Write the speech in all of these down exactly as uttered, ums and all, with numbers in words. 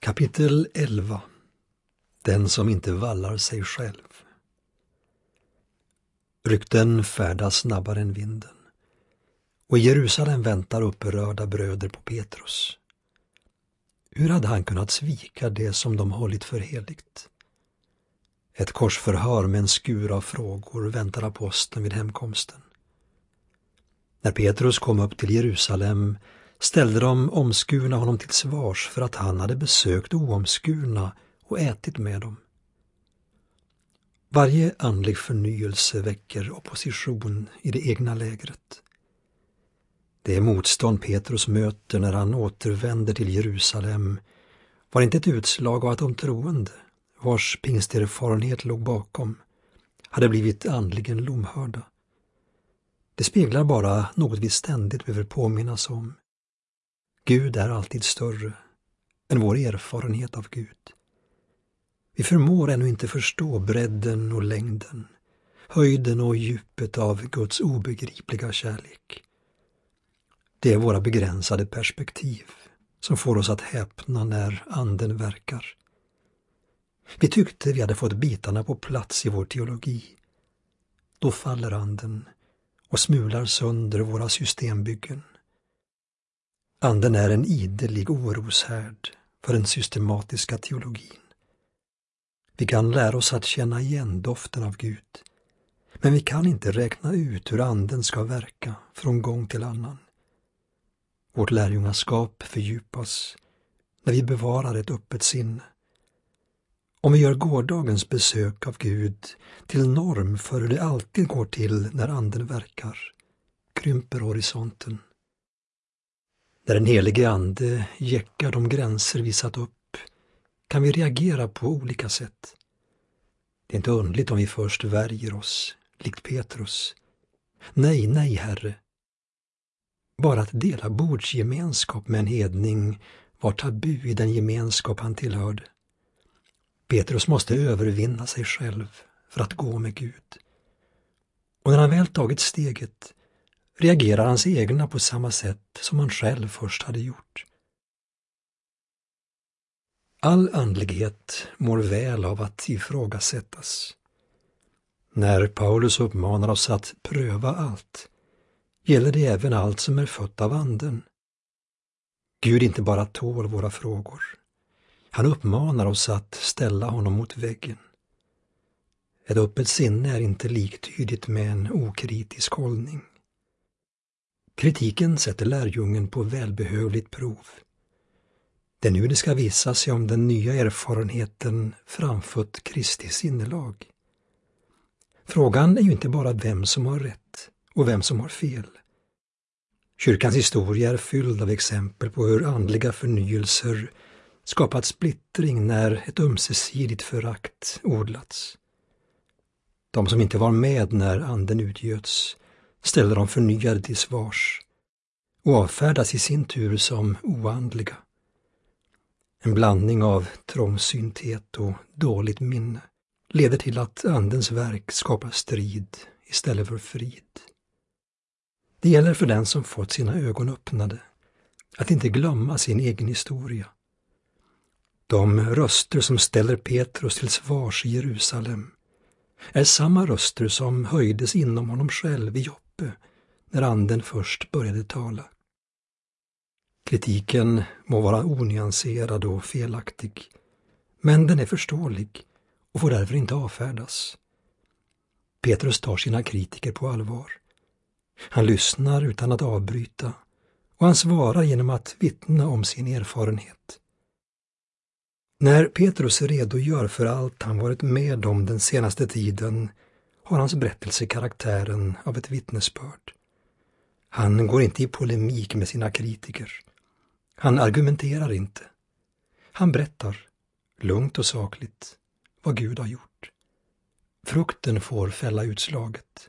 Kapitel elva. Den som inte vallar sig själv. Rykten färdas snabbare än vinden, och i Jerusalem väntar upprörda bröder på Petrus. Hur hade han kunnat svika det som de hållit för heligt? Ett korsförhör med en skur av frågor väntar aposteln vid hemkomsten. När Petrus kom upp till Jerusalem ställde de omskurna honom till svars för att han hade besökt oomskurna och ätit med dem. Varje andlig förnyelse väcker opposition i det egna lägret. Det motstånd Petrus möter när han återvänder till Jerusalem var inte ett utslag av att de troende, vars pingsterfarenhet låg bakom, hade blivit andligen lomhörda. Det speglar bara något vi ständigt behöver påminnas om. Gud är alltid större än vår erfarenhet av Gud. Vi förmår ännu inte förstå bredden och längden, höjden och djupet av Guds obegripliga kärlek. Det är våra begränsade perspektiv som får oss att häpna när anden verkar. Vi tyckte vi hade fått bitarna på plats i vår teologi. Då faller anden och smular sönder våra systembyggen. Anden är en idelig oroshärd för den systematiska teologin. Vi kan lära oss att känna igen doften av Gud, men vi kan inte räkna ut hur anden ska verka från gång till annan. Vårt lärjungaskap fördjupas när vi bevarar ett öppet sinne. Om vi gör gårdagens besök av Gud till norm för hur det alltid går till när anden verkar, krymper horisonten. När den helige ande jäckar de gränser vi satt upp kan vi reagera på olika sätt. Det är inte underligt om vi först värjer oss, likt Petrus. Nej, nej, Herre. Bara att dela bordsgemenskap med en hedning var tabu i den gemenskap han tillhörde. Petrus måste övervinna sig själv för att gå med Gud. Och när han väl tagit steget reagerar hans egna på samma sätt som han själv först hade gjort. All andlighet mår väl av att ifrågasättas. När Paulus uppmanar oss att pröva allt, gäller det även allt som är fött av anden. Gud inte bara tål våra frågor. Han uppmanar oss att ställa honom mot väggen. Ett öppet sinne är inte liktydigt med en okritisk hållning. Kritiken sätter lärjungen på välbehövligt prov. Det är nu det ska visa sig om den nya erfarenheten framfört Kristi sinnelag. Frågan är ju inte bara vem som har rätt och vem som har fel. Kyrkans historia är fylld av exempel på hur andliga förnyelser skapat splittring när ett ömsesidigt förakt odlats. De som inte var med när anden utgöts ställer de förnyade till svars och avfärdas i sin tur som oandliga. En blandning av trångsynthet och dåligt minne leder till att andens verk skapar strid istället för frid. Det gäller för den som fått sina ögon öppnade att inte glömma sin egen historia. De röster som ställer Petrus till svars i Jerusalem är samma röster som höjdes inom honom själv i Joppe när anden först började tala. Kritiken må vara onyanserad och felaktig, men den är förståelig och får därför inte avfärdas. Petrus tar sina kritiker på allvar. Han lyssnar utan att avbryta och han svarar genom att vittna om sin erfarenhet. När Petrus redogör för allt han varit med om den senaste tiden har hans berättelse karaktären av ett vittnesbörd. Han går inte i polemik med sina kritiker. Han argumenterar inte. Han berättar, lugnt och sakligt, vad Gud har gjort. Frukten får fälla utslaget.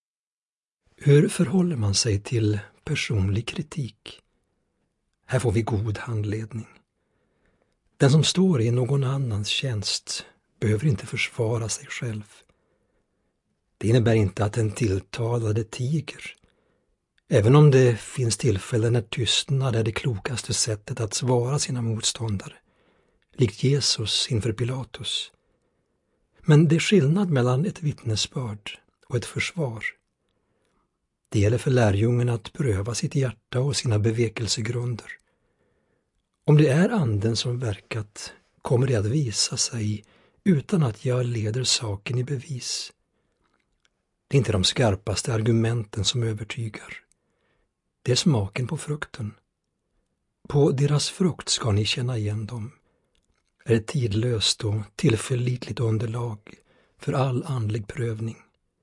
Hur förhåller man sig till personlig kritik? Här får vi god handledning. Den som står i någon annans tjänst behöver inte försvara sig själv. Det innebär inte att den tilltalade tiger. Även om det finns tillfällen när tystnad är det klokaste sättet att svara sina motståndare, likt Jesus inför Pilatus. Men det är skillnad mellan ett vittnesbörd och ett försvar. Det gäller för lärjungen att pröva sitt hjärta och sina bevekelsegrunder. Om det är anden som verkat kommer det att visa sig utan att jag leder saken i bevis. Det är inte de skarpaste argumenten som övertygar. Det är smaken på frukten. På deras frukt ska ni känna igen dem. Är ett tidlöst och tillförlitligt underlag för all andlig prövning.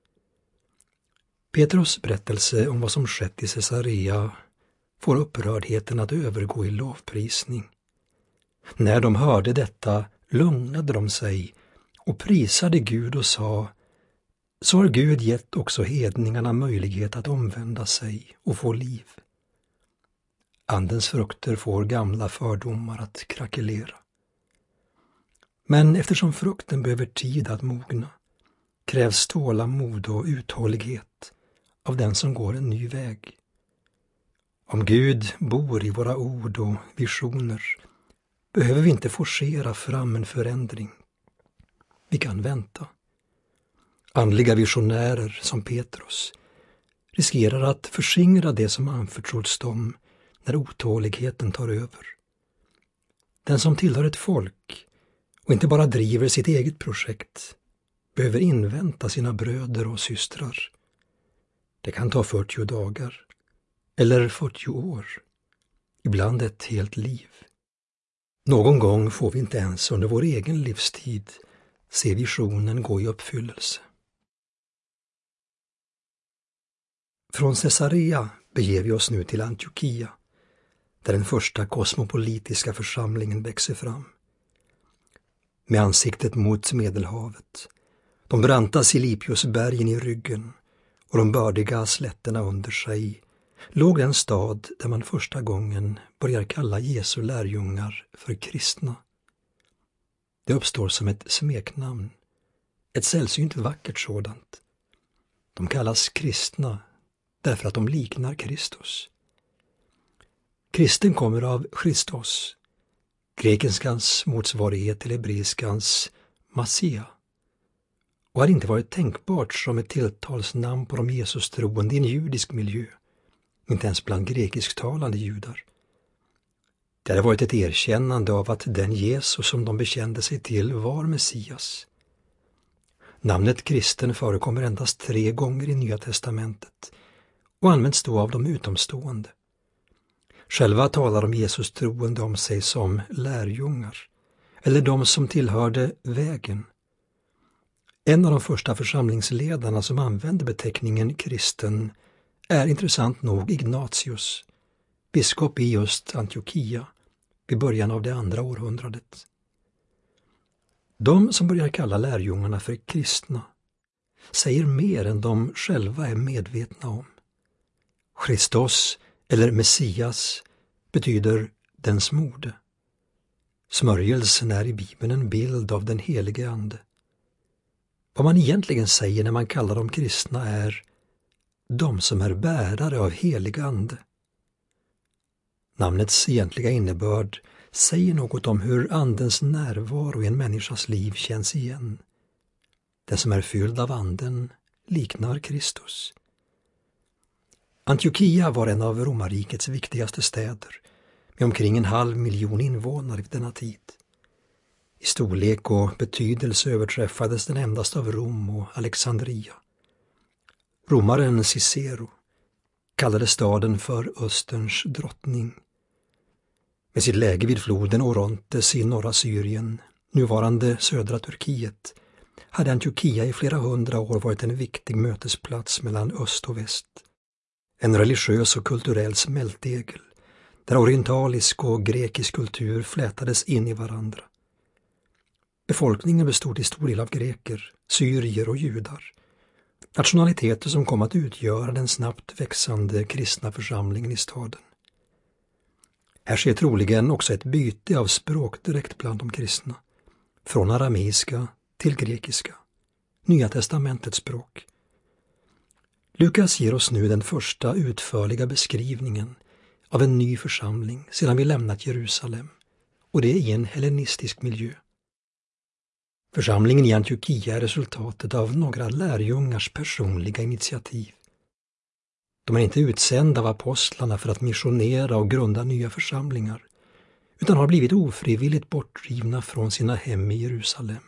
Petrus berättelse om vad som skett i Caesarea får upprördheten att övergå i lovprisning. När de hörde detta lugnade de sig och prisade Gud och sa: så har Gud gett också hedningarna möjlighet att omvända sig och få liv. Andens frukter får gamla fördomar att krackelera. Men eftersom frukten behöver tid att mogna krävs tålamod och uthållighet av den som går en ny väg. Om Gud bor i våra ord och visioner behöver vi inte forcera fram en förändring. Vi kan vänta. Andliga visionärer som Petrus riskerar att förskingra det som anförtrotts dem när otåligheten tar över. Den som tillhör ett folk och inte bara driver sitt eget projekt behöver invänta sina bröder och systrar. Det kan ta fyrtio dagar eller fyrtio år, ibland ett helt liv. Någon gång får vi inte ens under vår egen livstid se visionen gå i uppfyllelse. Från Caesarea beger vi oss nu till Antiokia, där den första kosmopolitiska församlingen växer fram. Med ansiktet mot Medelhavet, de branta Silipiusbergen i ryggen och de bördiga slätterna under sig, låg en stad där man första gången börjar kalla Jesu lärjungar för kristna. Det uppstår som ett smeknamn, ett sällsynt vackert sådant. De kallas kristna därför att de liknar Kristus. Kristen kommer av Christos, grekiskans motsvarighet till hebreiskans Massia, och har inte varit tänkbart som ett tilltalsnamn på de Jesus-troende i en judisk miljö, inte ens bland grekisktalande judar. Det hade varit ett erkännande av att den Jesus som de bekände sig till var Messias. Namnet kristen förekommer endast tre gånger i Nya testamentet och används då av de utomstående. Själva talar de Jesus troende om sig som lärjungar, eller de som tillhörde vägen. En av de första församlingsledarna som använde beteckningen kristen är intressant nog Ignatius, biskop i just Antiokia vid början av det andra århundradet. De som börjar kalla lärjungarna för kristna säger mer än de själva är medvetna om. Christos eller Messias betyder den smorde. Smörjelsen är i Bibeln en bild av den helige ande. Vad man egentligen säger när man kallar dem kristna är de som är bärare av helig ande. Namnets egentliga innebörd säger något om hur andens närvaro i en människas liv känns igen. Den som är fylld av anden liknar Kristus. Antiokia var en av romarrikets viktigaste städer med omkring en halv miljon invånare vid denna tid. I storlek och betydelse överträffades den endast av Rom och Alexandria. Romaren Cicero kallade staden för Österns drottning. Med sitt läge vid floden Orontes i norra Syrien, nuvarande södra Turkiet, hade Antiokia i flera hundra år varit en viktig mötesplats mellan öst och väst. En religiös och kulturell smältdegel, där orientalisk och grekisk kultur flätades in i varandra. Befolkningen bestod till stor del av greker, syrier och judar, nationaliteter som kom att utgöra den snabbt växande kristna församlingen i staden. Här sker troligen också ett byte av språk direkt bland de kristna, från arameiska till grekiska, Nya testamentets språk. Lukas ger oss nu den första utförliga beskrivningen av en ny församling sedan vi lämnat Jerusalem och det i en hellenistisk miljö. Församlingen i Antiokia är resultatet av några lärjungars personliga initiativ. De är inte utsända av apostlarna för att missionera och grunda nya församlingar, utan har blivit ofrivilligt bortdrivna från sina hem i Jerusalem.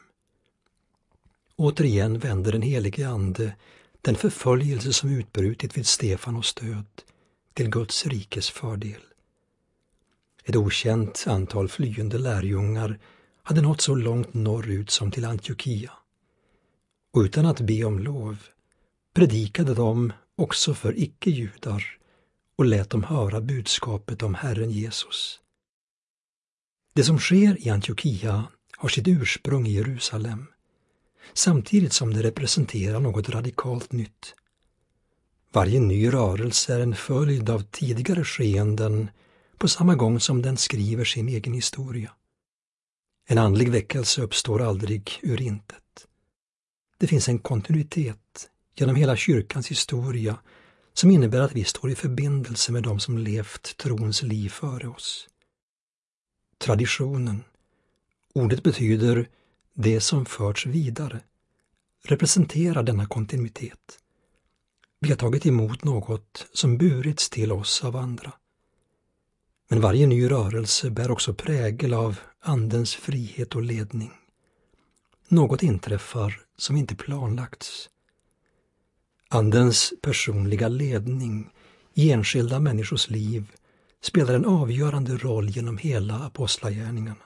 Återigen vänder den helige ande den förföljelse som utbrutit vid Stefanos död till Guds rikes fördel. Ett okänt antal flyende lärjungar hade nått så långt norrut som till Antiokia. Och utan att be om lov predikade de också för icke-judar och lät dem höra budskapet om Herren Jesus. Det som sker i Antiokia har sitt ursprung i Jerusalem, samtidigt som det representerar något radikalt nytt. Varje ny rörelse är en följd av tidigare skeenden på samma gång som den skriver sin egen historia. En andlig väckelse uppstår aldrig ur intet. Det finns en kontinuitet genom hela kyrkans historia som innebär att vi står i förbindelse med dem som levt trons liv före oss. Traditionen, ordet betyder det som förts vidare, representerar denna kontinuitet. Vi har tagit emot något som burits till oss av andra. Men varje ny rörelse bär också prägel av andens frihet och ledning. Något inträffar som inte planlagts. Andens personliga ledning i enskilda människors liv spelar en avgörande roll genom hela apostlagärningarna.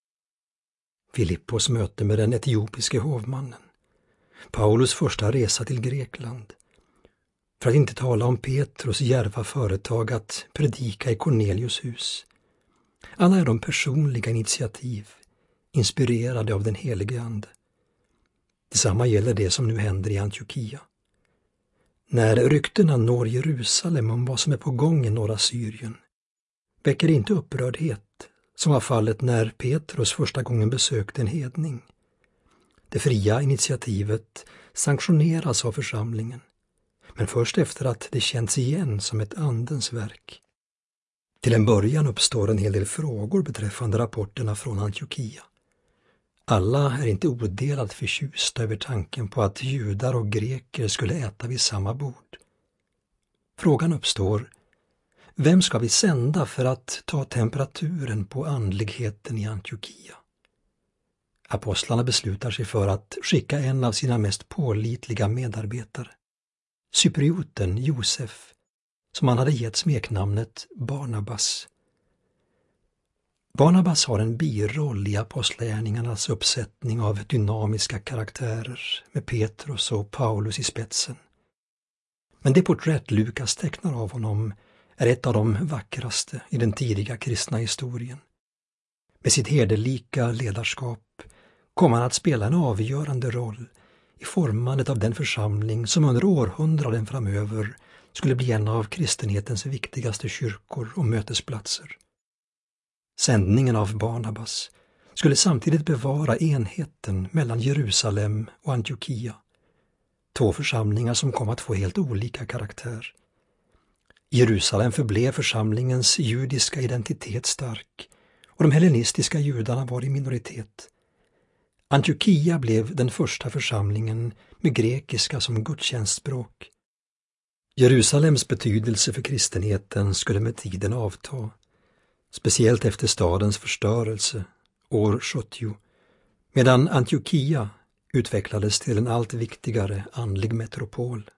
Filippos möte med den etiopiske hovmannen, Paulus första resa till Grekland, för att inte tala om Petrus djärva företag att predika i Cornelius hus. Alla är de personliga initiativ, inspirerade av den helige ande. Detsamma gäller det som nu händer i Antiokia. När ryktena når Jerusalem om vad som är på gång i norra Syrien, väcker inte upprördhet, som var fallet när Petrus första gången besökte en hedning. Det fria initiativet sanktioneras av församlingen, men först efter att det känns igen som ett andens verk. Till en början uppstår en hel del frågor beträffande rapporterna från Antiokia. Alla är inte odelat förtjusta över tanken på att judar och greker skulle äta vid samma bord. Frågan uppstår: vem ska vi sända för att ta temperaturen på andligheten i Antiokia? Apostlarna beslutar sig för att skicka en av sina mest pålitliga medarbetare, cyprioten Josef, som han hade gett smeknamnet Barnabas. Barnabas har en biroll i apostlagärningarnas uppsättning av dynamiska karaktärer med Petrus och Paulus i spetsen. Men det porträtt Lukas tecknar av honom är ett av de vackraste i den tidiga kristna historien. Med sitt hederlika ledarskap kom han att spela en avgörande roll i formandet av den församling som under århundraden framöver skulle bli en av kristenhetens viktigaste kyrkor och mötesplatser. Sändningen av Barnabas skulle samtidigt bevara enheten mellan Jerusalem och Antiokia, två församlingar som kom att få helt olika karaktär. Jerusalem förblev församlingens judiska identitet stark och de hellenistiska judarna var i minoritet. Antiokia blev den första församlingen med grekiska som gudstjänstspråk. Jerusalems betydelse för kristenheten skulle med tiden avta, speciellt efter stadens förstörelse år sjuttio, medan Antiokia utvecklades till en allt viktigare andlig metropol.